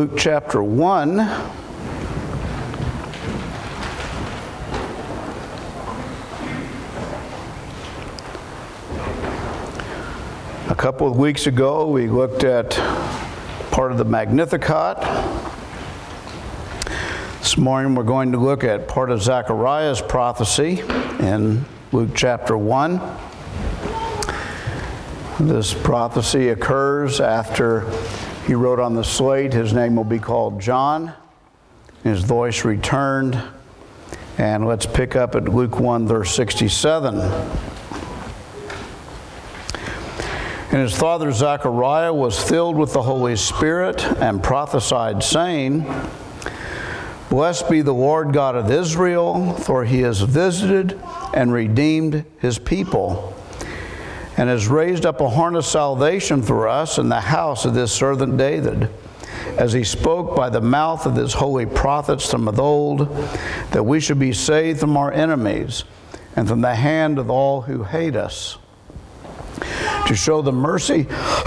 Luke chapter 1. A couple of weeks ago, we looked at part of the Magnificat. This morning, we're going to look at part of Zechariah's prophecy in Luke chapter 1. This prophecy occurs after he wrote on the slate, his name will be called John. His voice returned. And let's pick up at Luke 1, verse 67. And his father Zechariah was filled with the Holy Spirit and prophesied, saying, Blessed be the Lord God of Israel, for he has visited and redeemed his people, and has raised up a horn of salvation for us in the house of his servant David, as he spoke by the mouth of his holy prophets from of old, that we should be saved from our enemies and from the hand of all who hate us, to show the mercy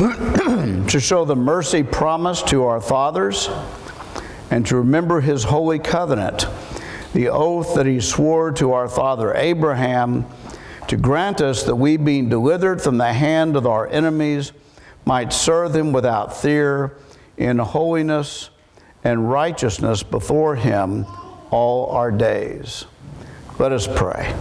promised to our fathers, and to remember his holy covenant, the oath that he swore to our father Abraham, to grant us that we, being delivered from the hand of our enemies, might serve him without fear, in holiness and righteousness before him all our days. Let us pray.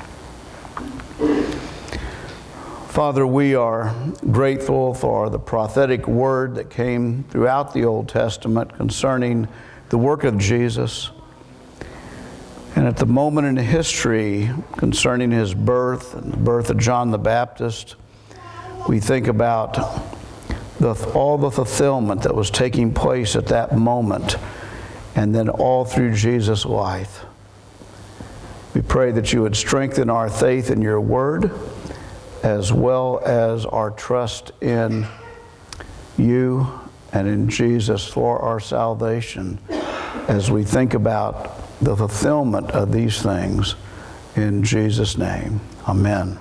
Father, we are grateful for the prophetic word that came throughout the Old Testament concerning the work of Jesus. And at the moment in history concerning his birth and the birth of John the Baptist, we think about all the fulfillment that was taking place at that moment and then all through Jesus' life. We pray that you would strengthen our faith in your word, as well as our trust in you and in Jesus for our salvation, as we think about the fulfillment of these things. In Jesus' name, amen.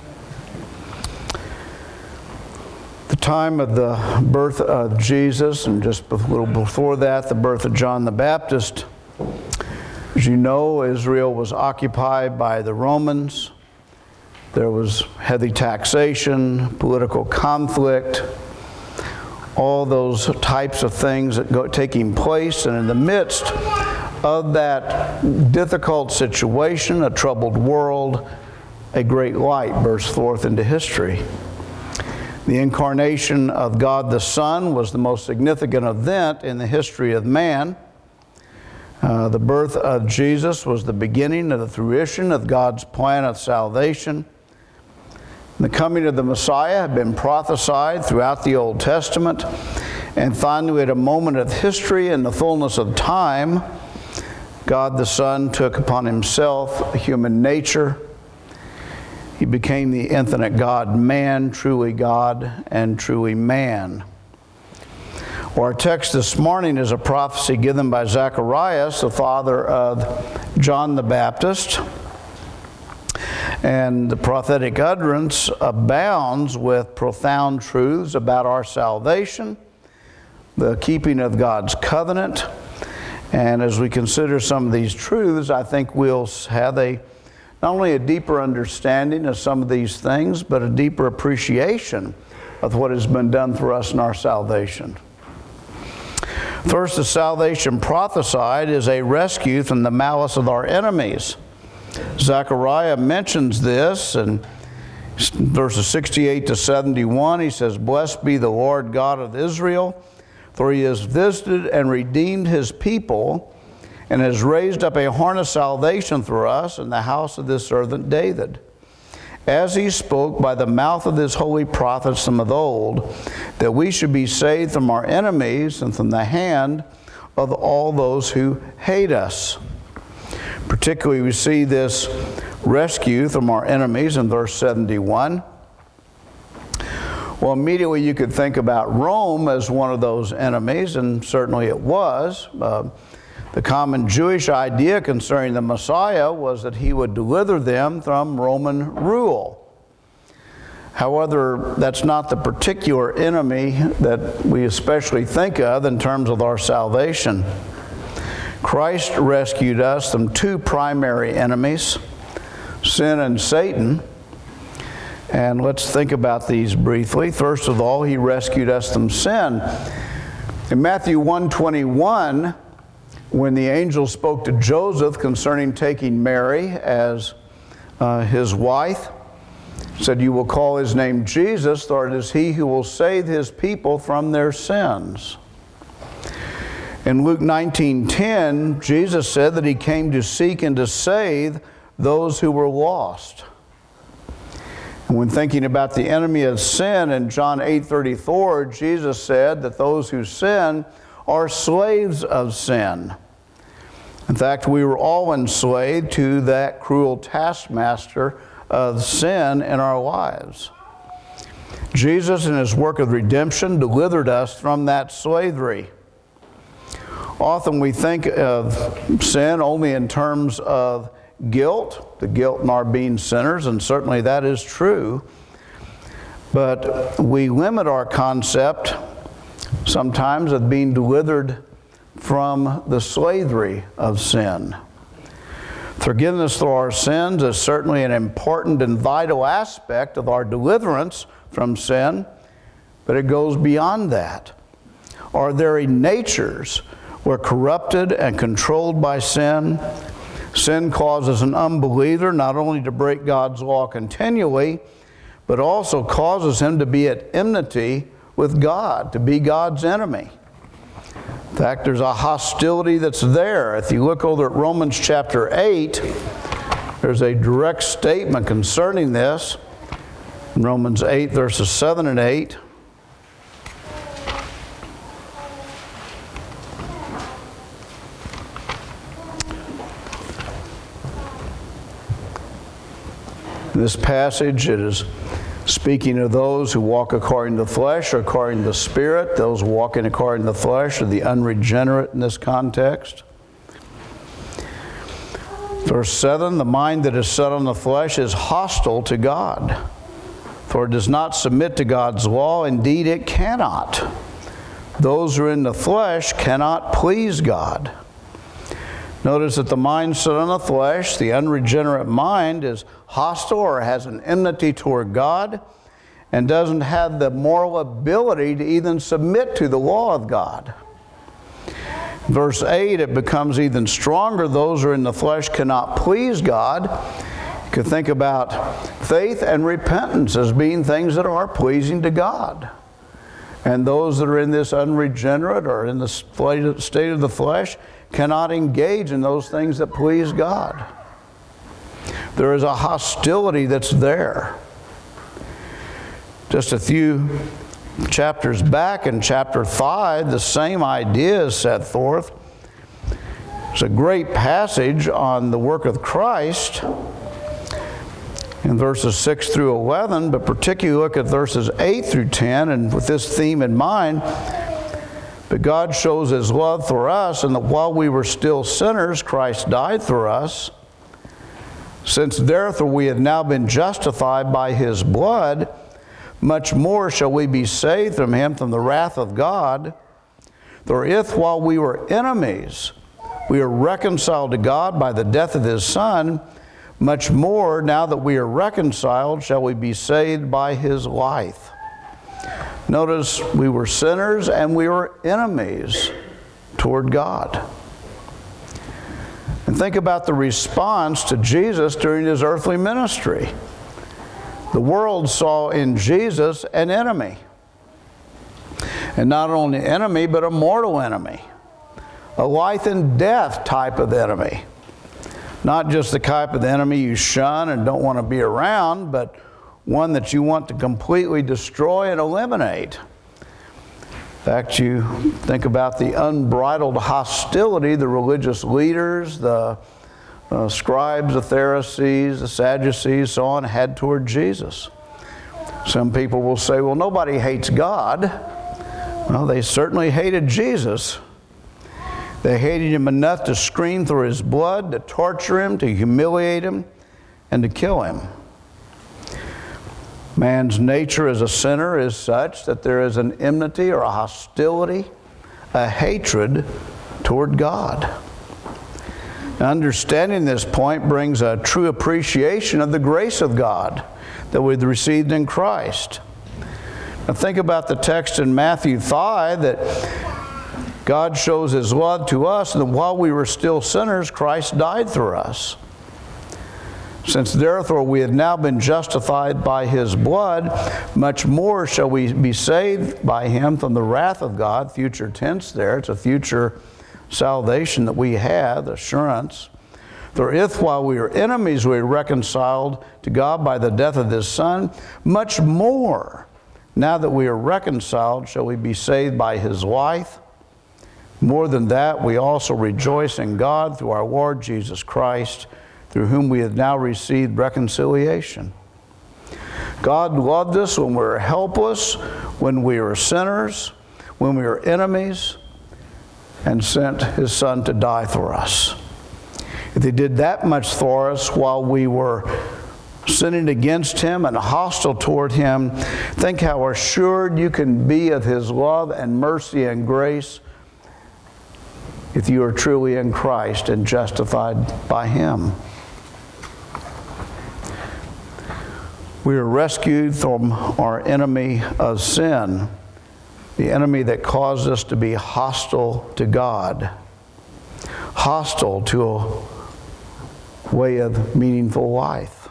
The time of the birth of Jesus, and just a little before that, the birth of John the Baptist. As you know, Israel was occupied by the Romans. There was heavy taxation, political conflict, all those types of things that taking place. And in the midst of that difficult situation, a troubled world, a great light burst forth into history. The incarnation of God the Son was the most significant event in the history of man. The birth of Jesus was the beginning of the fruition of God's plan of salvation. The coming of the Messiah had been prophesied throughout the Old Testament, and finally at a moment of history in the fullness of time, God the Son took upon himself human nature. He became the infinite God-man, truly God and truly man. Well, our text this morning is a prophecy given by Zacharias, the father of John the Baptist. And the prophetic utterance abounds with profound truths about our salvation, the keeping of God's covenant. And as we consider some of these truths, I think we'll have not only a deeper understanding of some of these things, but a deeper appreciation of what has been done for us in our salvation. First, the salvation prophesied is a rescue from the malice of our enemies. Zechariah mentions this in verses 68 to 71. He says, Blessed be the Lord God of Israel, for he has visited and redeemed his people, and has raised up a horn of salvation for us in the house of his servant David, as he spoke by the mouth of his holy prophets from of old, that we should be saved from our enemies and from the hand of all those who hate us. Particularly, we see this rescue from our enemies in verse 71. Well, immediately you could think about Rome as one of those enemies, and certainly it was. The common Jewish idea concerning the Messiah was that he would deliver them from Roman rule. However, that's not the particular enemy that we especially think of in terms of our salvation. Christ rescued us from two primary enemies, sin and Satan. And let's think about these briefly. First of all, he rescued us from sin. In Matthew 1:21, when the angel spoke to Joseph concerning taking Mary as his wife, said, "You will call his name Jesus, for it is he who will save his people from their sins." In Luke 19:10, Jesus said that he came to seek and to save those who were lost. And when thinking about the enemy of sin in John 8:34, Jesus said that those who sin are slaves of sin. In fact, we were all enslaved to that cruel taskmaster of sin in our lives. Jesus, in his work of redemption, delivered us from that slavery. Often we think of sin only in terms of guilt, the guilt in our being sinners, and certainly that is true. But we limit our concept sometimes of being delivered from the slavery of sin. Forgiveness for our sins is certainly an important and vital aspect of our deliverance from sin, but it goes beyond that. Our very natures were corrupted and controlled by sin. Sin causes an unbeliever not only to break God's law continually, but also causes him to be at enmity with God, to be God's enemy. In fact, there's a hostility that's there. If you look over at Romans chapter 8, there's a direct statement concerning this. In Romans 8, verses 7 and 8. This passage, it is speaking of those who walk according to the flesh or according to the Spirit. Those walking according to the flesh are the unregenerate in this context. Verse 7, the mind that is set on the flesh is hostile to God, for it does not submit to God's law. Indeed, it cannot. Those who are in the flesh cannot please God. Notice that the mind set on the flesh, the unregenerate mind, is hostile or has an enmity toward God and doesn't have the moral ability to even submit to the law of God. Verse 8, it becomes even stronger. Those who are in the flesh cannot please God. You could think about faith and repentance as being things that are pleasing to God. And those that are in this unregenerate or in the state of the flesh cannot engage in those things that please God. There is a hostility that's there. Just a few chapters back in chapter 5, the same idea is set forth. It's a great passage on the work of Christ in verses 6 through 11, but particularly look at verses 8 through 10, and with this theme in mind. But God shows his love for us, and that while we were still sinners, Christ died for us. Since therefore we have now been justified by his blood, much more shall we be saved from him from the wrath of God. For if while we were enemies, we are reconciled to God by the death of his Son, much more, now that we are reconciled, shall we be saved by his life. Notice we were sinners and we were enemies toward God. And think about the response to Jesus during his earthly ministry. The world saw in Jesus an enemy. And not only an enemy, but a mortal enemy. A life and death type of enemy. Not just the type of enemy you shun and don't want to be around, but one that you want to completely destroy and eliminate. In fact, you think about the unbridled hostility the religious leaders, the scribes, the Pharisees, the Sadducees, so on, had toward Jesus. Some people will say, well, nobody hates God. Well, they certainly hated Jesus. They hated him enough to scream for his blood, to torture him, to humiliate him, and to kill him. Man's nature as a sinner is such that there is an enmity or a hostility, a hatred toward God. Understanding this point brings a true appreciation of the grace of God that we've received in Christ. Now think about the text in Matthew 5 that God shows His love to us, and that while we were still sinners, Christ died for us. Since therefore we have now been justified by His blood, much more shall we be saved by Him from the wrath of God. Future tense there. It's a future salvation that we have, assurance. For if while we were enemies we were reconciled to God by the death of His Son, much more, now that we are reconciled, shall we be saved by His life. More than that, we also rejoice in God through our Lord Jesus Christ, through whom we have now received reconciliation. God loved us when we were helpless, when we were sinners, when we were enemies, and sent His Son to die for us. If He did that much for us while we were sinning against Him and hostile toward Him, think how assured you can be of His love and mercy and grace if you are truly in Christ and justified by Him. We are rescued from our enemy of sin, the enemy that caused us to be hostile to God, hostile to a way of meaningful life.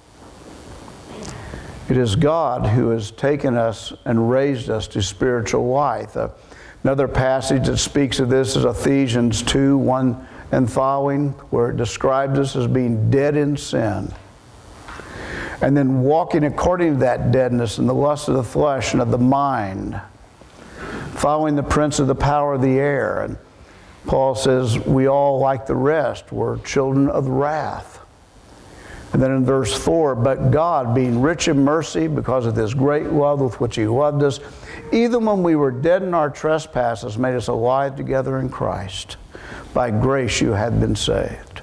It is God who has taken us and raised us to spiritual life. Another passage that speaks of this is Ephesians 2:1 and following, where it describes us as being dead in sin, and then walking according to that deadness in the lust of the flesh and of the mind, following the prince of the power of the air. And Paul says, we all, like the rest, were children of wrath. And then in verse 4, but God, being rich in mercy, because of His great love with which He loved us, even when we were dead in our trespasses, made us alive together in Christ. By grace you had been saved.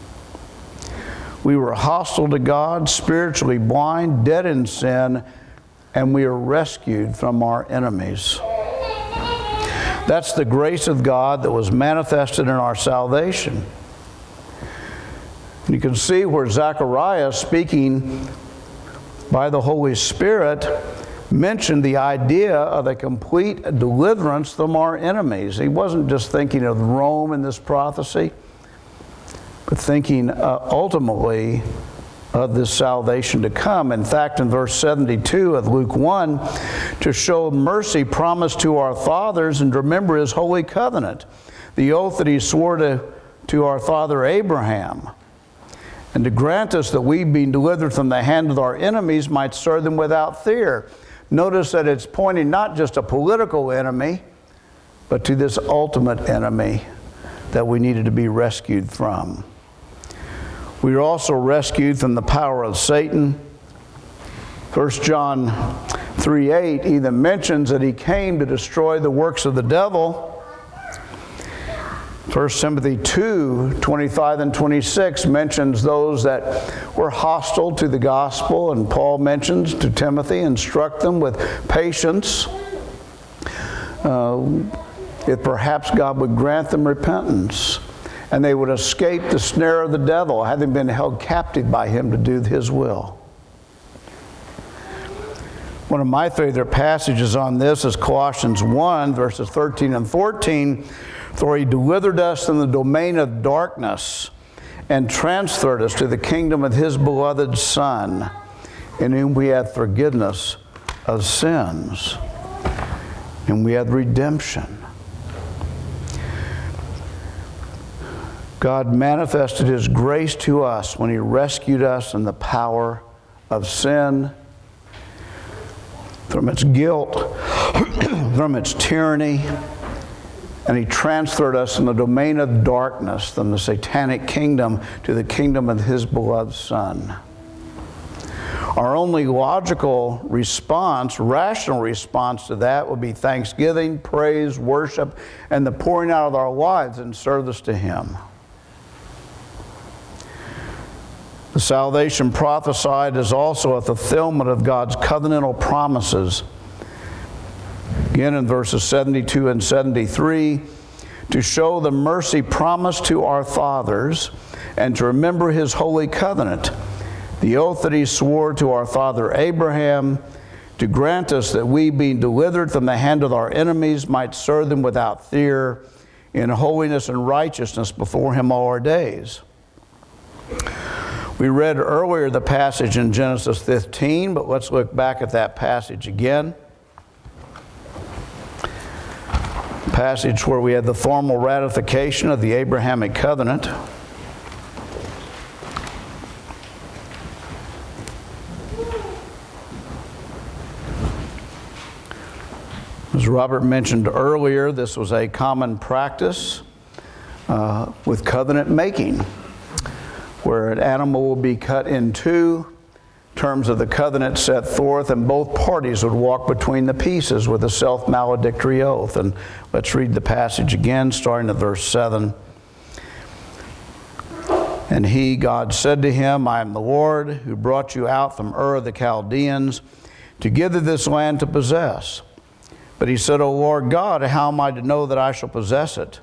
We were hostile to God, spiritually blind, dead in sin, and we are rescued from our enemies. That's the grace of God that was manifested in our salvation. And you can see where Zechariah, speaking by the Holy Spirit, mentioned the idea of a complete deliverance from our enemies. He wasn't just thinking of Rome in this prophecy, but thinking ultimately of this salvation to come. In fact, in verse 72 of Luke 1, to show mercy promised to our fathers and to remember His holy covenant, the oath that He swore to our father Abraham, and to grant us that we, being delivered from the hand of our enemies, might serve them without fear. Notice that it's pointing not just a political enemy, but to this ultimate enemy that we needed to be rescued from. We are also rescued from the power of Satan. 1 John 3:8 even mentions that he came to destroy the works of the devil. 1 Timothy 2:25 and 26 mentions those that were hostile to the gospel, and Paul mentions to Timothy, instruct them with patience, if perhaps God would grant them repentance, and they would escape the snare of the devil, having been held captive by him to do His will. One of my favorite passages on this is Colossians 1, verses 13 and 14, for He delivered us from the domain of darkness and transferred us to the kingdom of His beloved Son, in whom we have forgiveness of sins, and we have redemption. God manifested His grace to us when He rescued us in the power of sin, from its guilt, from its tyranny, and He transferred us from the domain of darkness, from the satanic kingdom, to the kingdom of His beloved Son. Our only logical response, rational response to that would be thanksgiving, praise, worship, and the pouring out of our lives in service to Him. The salvation prophesied is also a fulfillment of God's covenantal promises. Again, in verses 72 and 73, to show the mercy promised to our fathers and to remember his holy covenant, the oath that he swore to our father Abraham, to grant us that we, being delivered from the hand of our enemies, might serve them without fear, in holiness and righteousness before him all our days. We read earlier the passage in Genesis 15, but let's look back at that passage again. Passage where we had the formal ratification of the Abrahamic covenant. As Robert mentioned earlier, this was a common practice with covenant making, where an animal will be cut in two, terms of the covenant set forth, and both parties would walk between the pieces with a self-maledictory oath. And let's read the passage again, starting at verse 7. And he, God, said to him, I am the Lord who brought you out from Ur of the Chaldeans to give thee this land to possess. But he said, O Lord God, how am I to know that I shall possess it?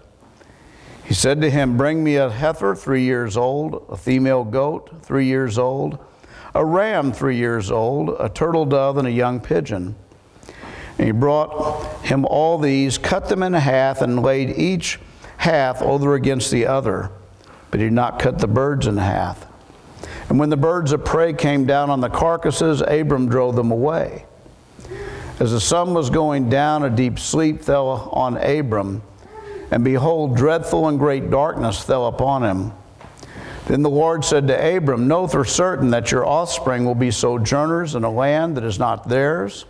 He said to him, bring me a heifer 3 years old, a female goat 3 years old, a ram 3 years old, a turtle dove, and a young pigeon. And he brought him all these, cut them in half, and laid each half over against the other. But he did not cut the birds in half. And when the birds of prey came down on the carcasses, Abram drove them away. As the sun was going down, a deep sleep fell on Abram, and behold, dreadful and great darkness fell upon him. Then the Lord said to Abram, know for certain that your offspring will be sojourners in a land that is not theirs,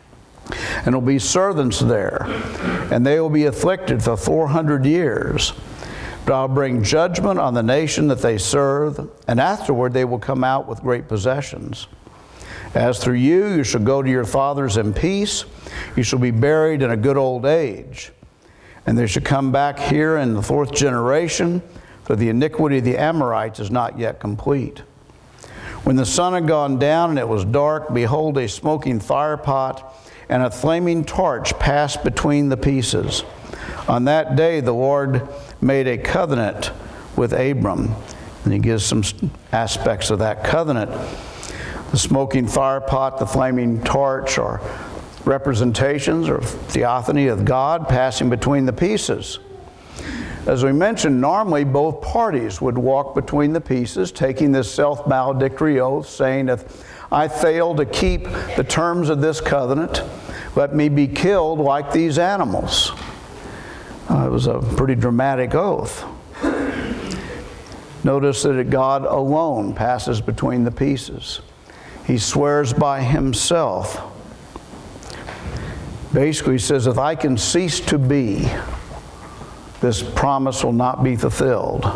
and will be servants there, and they will be afflicted for 400 years. But I'll bring judgment on the nation that they serve, and afterward they will come out with great possessions. As through you, you shall go to your fathers in peace. You shall be buried in a good old age. And they shall come back here in the 4th generation, for the iniquity of the Amorites is not yet complete. When the sun had gone down and it was dark, behold, a smoking firepot and a flaming torch passed between the pieces. On that day the Lord made a covenant with Abram. And he gives some aspects of that covenant. The smoking firepot, the flaming torch are representations or theophany of God passing between the pieces. As we mentioned, normally both parties would walk between the pieces, taking this self-maledictory oath, saying, if I fail to keep the terms of this covenant, let me be killed like these animals. It was a pretty dramatic oath. Notice that God alone passes between the pieces. He swears by himself. Basically, he says, if I can cease to be, this promise will not be fulfilled.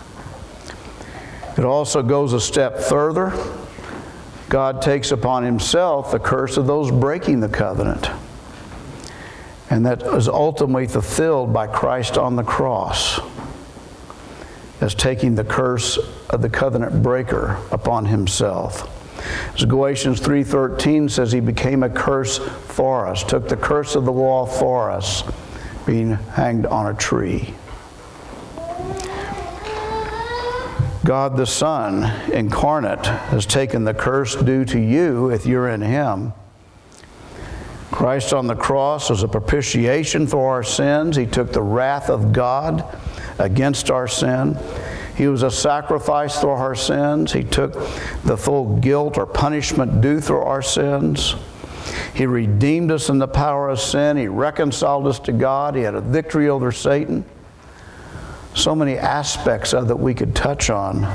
It also goes a step further. God takes upon himself the curse of those breaking the covenant. And that is ultimately fulfilled by Christ on the cross, as taking the curse of the covenant breaker upon himself. As Galatians 3:13 says, he became a curse for us, took the curse of the law for us, being hanged on a tree. God the Son incarnate has taken the curse due to you if you're in him. Christ on the cross was a propitiation for our sins. He took the wrath of God against our sin. He was a sacrifice for our sins. He took the full guilt or punishment due for our sins. He redeemed us in the power of sin. He reconciled us to God. He had a victory over Satan. So many aspects of that we could touch on.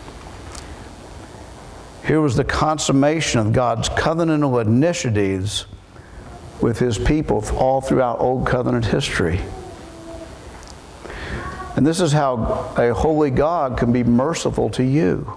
Here was the consummation of God's covenantal initiatives with his people all throughout Old Covenant history. And this is how a holy God can be merciful to you.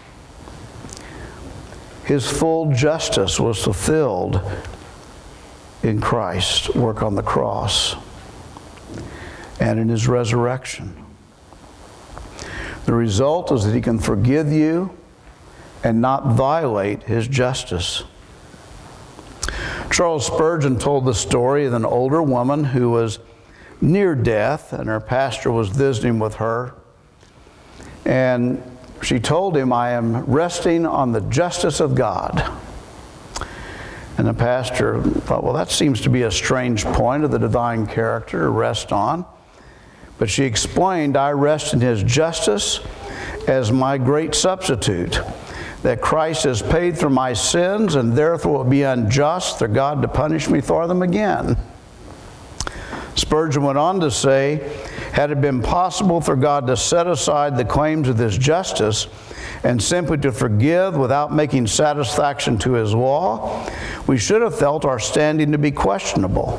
His full justice was fulfilled in Christ's work on the cross and in his resurrection. The result is that he can forgive you and not violate his justice. Charles Spurgeon told the story of an older woman who was near death, and her pastor was visiting with her. And she told him, "I am resting on the justice of God." And the pastor thought, well, that seems to be a strange point of the divine character to rest on. But she explained, "I rest in his justice as my great substitute, that Christ has paid for my sins, and therefore it would be unjust for God to punish me for them again." Spurgeon went on to say, "Had it been possible for God to set aside the claims of his justice and simply to forgive without making satisfaction to his law, we should have felt our standing to be questionable.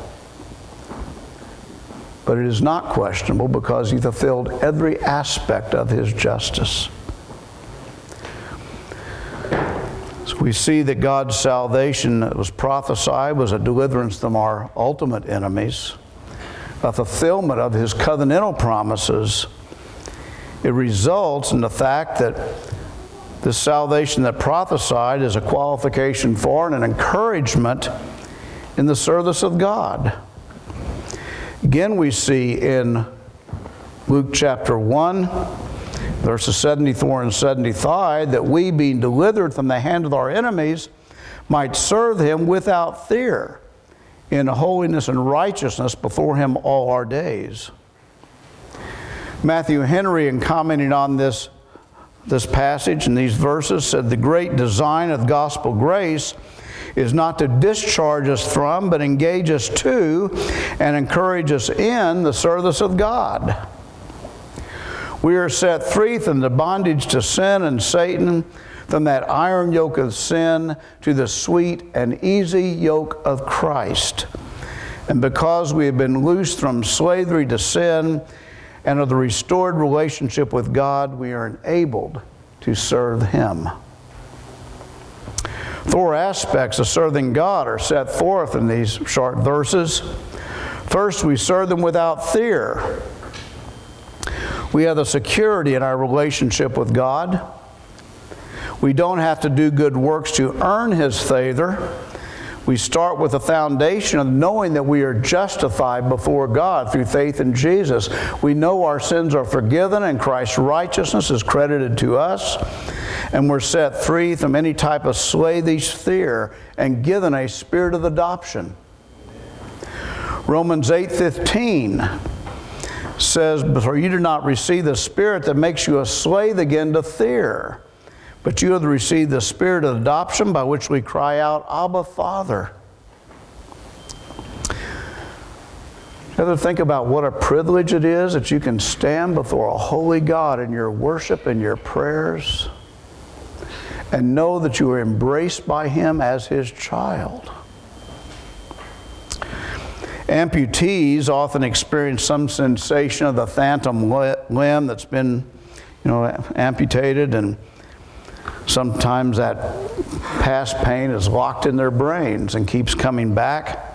But it is not questionable because he fulfilled every aspect of his justice." So we see that God's salvation that was prophesied was a deliverance from our ultimate enemies, a fulfillment of his covenantal promises. It results in the fact that the salvation that prophesied is a qualification for and an encouragement in the service of God. Again, we see in Luke chapter 1, verses 74 and 75, that we, being delivered from the hand of our enemies, might serve him without fear, in holiness and righteousness before him all our days. Matthew Henry, in commenting on this passage and these verses, said, "The great design of gospel grace is not to discharge us from, but engage us to and encourage us in the service of God. We are set free from the bondage to sin and Satan, from that iron yoke of sin to the sweet and easy yoke of Christ. And because we have been loosed from slavery to sin and of the restored relationship with God, we are enabled to serve him." 4 aspects of serving God are set forth in these short verses. First, we serve them without fear. We have the security in our relationship with God. We don't have to do good works to earn his favor. We start with the foundation of knowing that we are justified before God through faith in Jesus. We know our sins are forgiven and Christ's righteousness is credited to us. And we're set free from any type of slavish fear and given a spirit of adoption. Romans 8:15 says, "For you do not receive the spirit that makes you a slave again to fear, but you have received the spirit of adoption by which we cry out, Abba, Father." You ever think about what a privilege it is that you can stand before a holy God in your worship and your prayers and know that you are embraced by him as his child? Amputees often experience some sensation of the phantom limb that's been, amputated, and sometimes that past pain is locked in their brains and keeps coming back.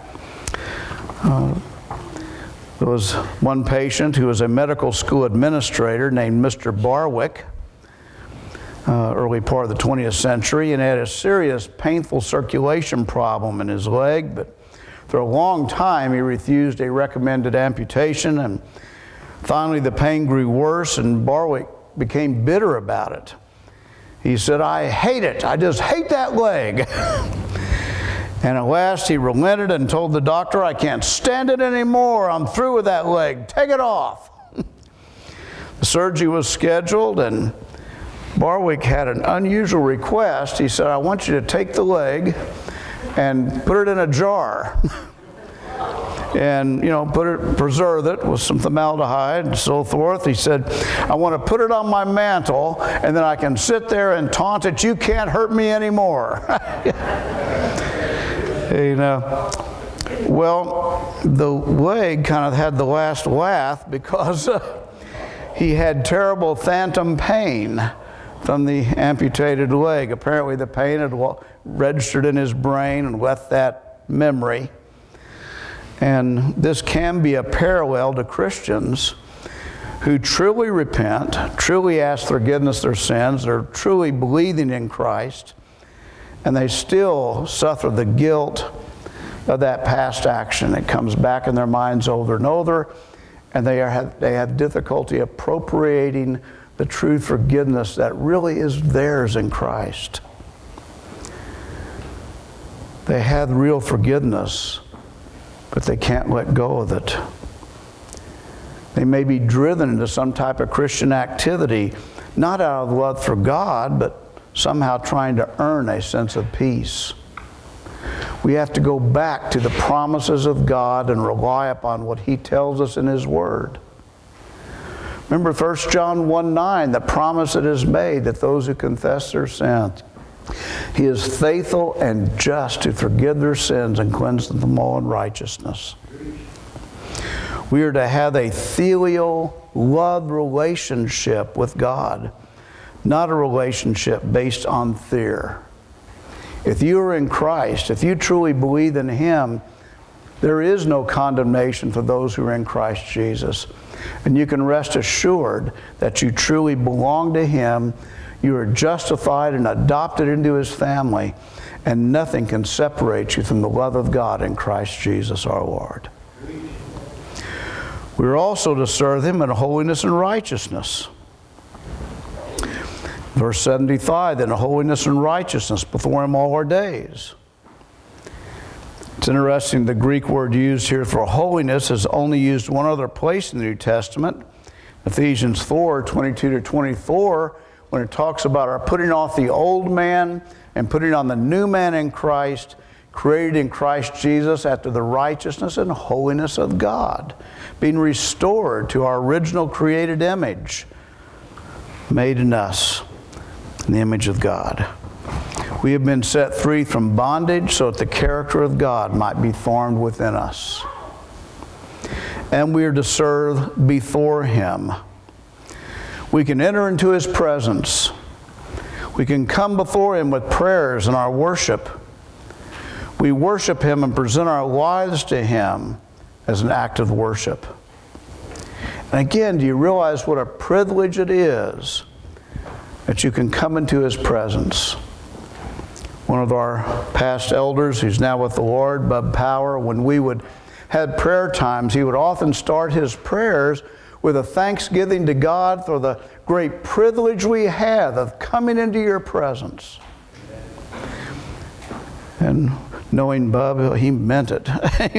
There was one patient who was a medical school administrator named Mr. Barwick, early part of the 20th century, and had a serious painful circulation problem in his leg, but for a long time he refused a recommended amputation, and finally the pain grew worse and Barwick became bitter about it. He said, "I hate it. I just hate that leg." And at last he relented and told the doctor, "I can't stand it anymore. I'm through with that leg. Take it off." The surgery was scheduled, and Barwick had an unusual request. He said, "I want you to take the leg and put it in a jar and preserve it with some formaldehyde and so forth." He said, "I want to put it on my mantle, and then I can sit there and taunt it, 'You can't hurt me anymore.'" Well, the leg kind of had the last laugh because he had terrible phantom pain from the amputated leg. Apparently the pain had registered in his brain and left that memory. And this can be a parallel to Christians who truly repent, truly ask forgiveness of their sins, they're truly believing in Christ, and they still suffer the guilt of that past action. It comes back in their minds over and over, and they have difficulty appropriating the true forgiveness that really is theirs in Christ. They have real forgiveness, but they can't let go of it. They may be driven into some type of Christian activity, not out of love for God, but somehow trying to earn a sense of peace. We have to go back to the promises of God and rely upon what He tells us in His Word. Remember 1 John 1:9, the promise that is made that those who confess their sins, He is faithful and just to forgive their sins and cleanse them from all unrighteousness. We are to have a filial love relationship with God, not a relationship based on fear. If you are in Christ, if you truly believe in Him, there is no condemnation for those who are in Christ Jesus. And you can rest assured that you truly belong to Him. You are justified and adopted into His family, and nothing can separate you from the love of God in Christ Jesus our Lord. We are also to serve Him in holiness and righteousness. Verse 75, in holiness and righteousness before Him all our days. It's interesting, the Greek word used here for holiness is only used one other place in the New Testament, Ephesians 4:22-24, when it talks about our putting off the old man and putting on the new man in Christ, created in Christ Jesus after the righteousness and holiness of God, being restored to our original created image, made in us in the image of God. We have been set free from bondage so that the character of God might be formed within us. And we are to serve before Him. We can enter into His presence. We can come before Him with prayers and our worship. We worship Him and present our lives to Him as an act of worship. And again, do you realize what a privilege it is that you can come into His presence? One of our past elders, who's now with the Lord, Bub Power, when we would have prayer times, he would often start his prayers with a thanksgiving to God for the great privilege we have of coming into your presence. And knowing Bub, he meant it.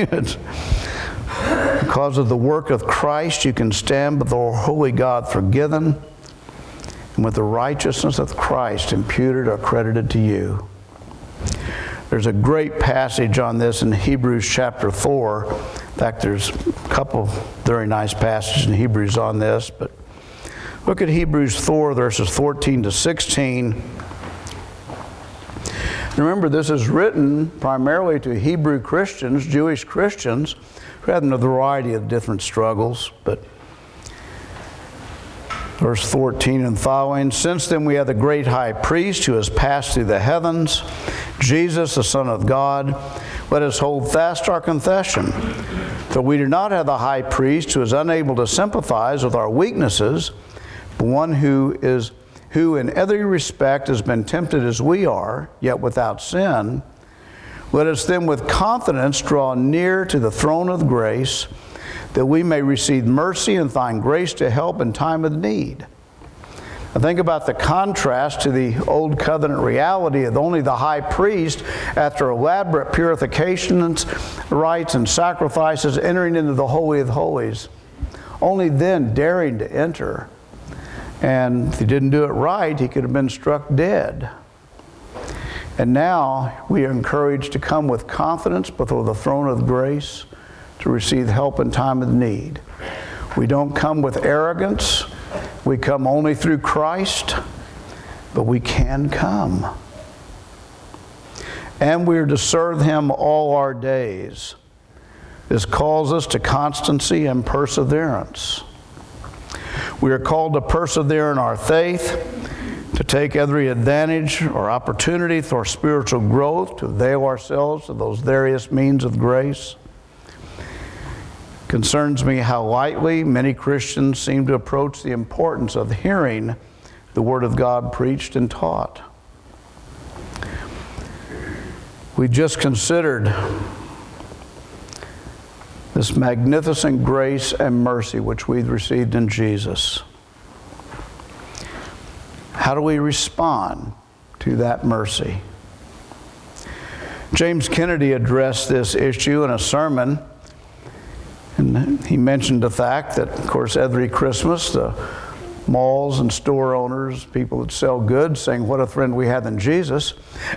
Because of the work of Christ, you can stand before holy God forgiven, and with the righteousness of Christ imputed or credited to you. There's a great passage on this in Hebrews chapter 4. In fact, there's a couple very nice passages in Hebrews on this, but look at Hebrews 4, verses 14-16. And remember, this is written primarily to Hebrew Christians, Jewish Christians, who had a variety of different struggles, but verse 14 and following, since then we have the great high priest who has passed through the heavens, Jesus, the Son of God. Let us hold fast our confession. For we do not have a high priest who is unable to sympathize with our weaknesses, but one who in every respect has been tempted as we are, yet without sin. Let us then with confidence draw near to the throne of grace, that we may receive mercy and find grace to help in time of need. Now think about the contrast to the old covenant reality of only the high priest, after elaborate purifications, rites, and sacrifices, entering into the Holy of Holies. Only then daring to enter. And if he didn't do it right, he could have been struck dead. And now we are encouraged to come with confidence before the throne of grace to receive help in time of need. We don't come with arrogance. We come only through Christ, but we can come. And we are to serve Him all our days. This calls us to constancy and perseverance. We are called to persevere in our faith, to take every advantage or opportunity for spiritual growth, to avail ourselves of those various means of grace. concerns me how lightly many Christians seem to approach the importance of hearing the Word of God preached and taught. We just considered this magnificent grace and mercy which we've received in Jesus. How do we respond to that mercy? James Kennedy addressed this issue in a sermon, and he mentioned the fact that, of course, every Christmas, the malls and store owners, people that sell goods, saying, "What a friend we have in Jesus."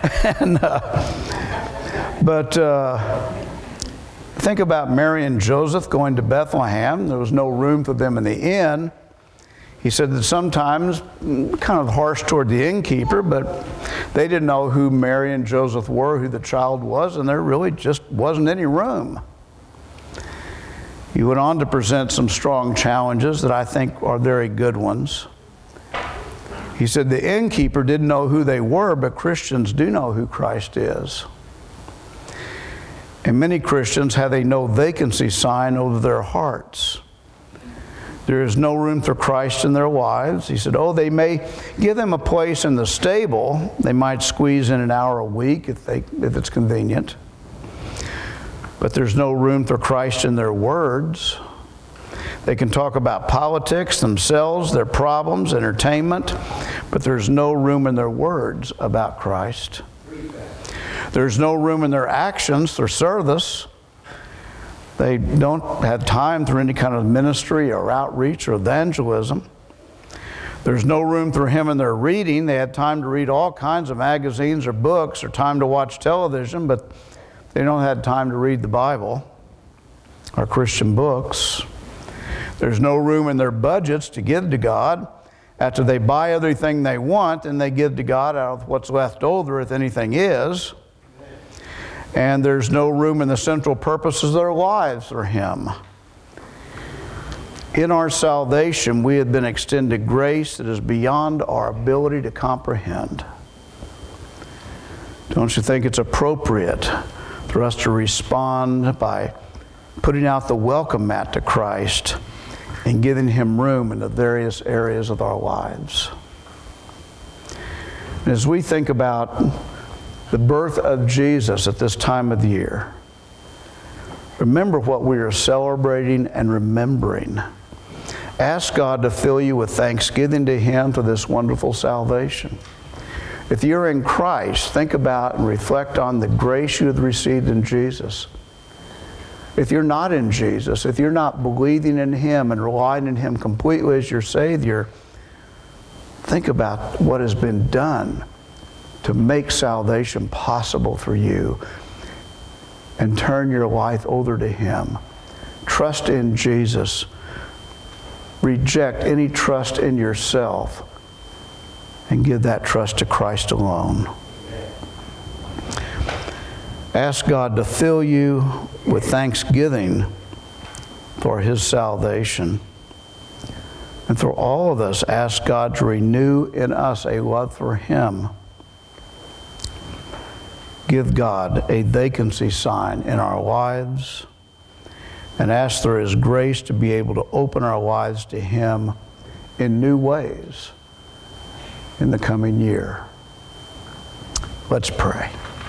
But think about Mary and Joseph going to Bethlehem. There was no room for them in the inn. He said that sometimes, kind of harsh toward the innkeeper, but they didn't know who Mary and Joseph were, who the child was, and there really just wasn't any room. He went on to present some strong challenges that I think are very good ones. He said the innkeeper didn't know who they were, but Christians do know who Christ is. And many Christians have a no vacancy sign over their hearts. There is no room for Christ in their lives. He said, they may give them a place in the stable. They might squeeze in an hour a week if it's convenient. But there's no room for Christ in their words. They can talk about politics, themselves, their problems, entertainment, but there's no room in their words about Christ. There's no room in their actions for service. They don't have time for any kind of ministry or outreach or evangelism. There's no room for Him in their reading. They have time to read all kinds of magazines or books or time to watch television, but they don't have time to read the Bible or Christian books. There's no room in their budgets to give to God. After they buy everything they want, and they give to God out of what's left over, if anything is. And there's no room in the central purposes of their lives for Him. In our salvation, we have been extended grace that is beyond our ability to comprehend. Don't you think it's appropriate for us to respond by putting out the welcome mat to Christ and giving Him room in the various areas of our lives? And as we think about the birth of Jesus at this time of the year, remember what we are celebrating and remembering. Ask God to fill you with thanksgiving to Him for this wonderful salvation. If you're in Christ, think about and reflect on the grace you have received in Jesus. If you're not in Jesus, if you're not believing in Him and relying on Him completely as your Savior, think about what has been done to make salvation possible for you, and turn your life over to Him. Trust in Jesus. Reject any trust in yourself and give that trust to Christ alone. Ask God to fill you with thanksgiving for His salvation. And for all of us, ask God to renew in us a love for Him. Give God a vacancy sign in our lives and ask for His grace to be able to open our lives to Him in new ways in the coming year. Let's pray.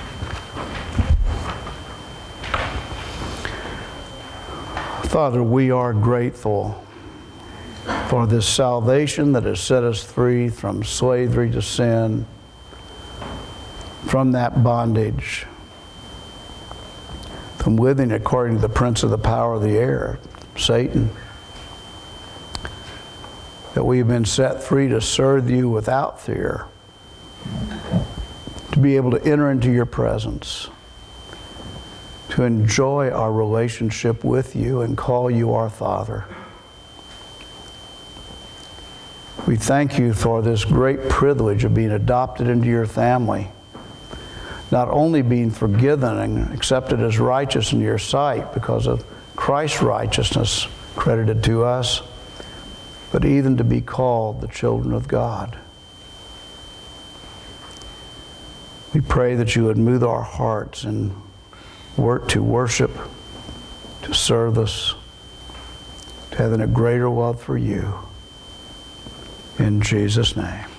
Father, we are grateful for this salvation that has set us free from slavery to sin, from that bondage, from living according to the prince of the power of the air, Satan. That we have been set free to serve You without fear, to be able to enter into Your presence, to enjoy our relationship with You and call You our Father. We thank You for this great privilege of being adopted into Your family, not only being forgiven and accepted as righteous in Your sight because of Christ's righteousness credited to us, but even to be called the children of God. We pray that You would move our hearts and work to worship, to service, having a greater love for you. In Jesus' name.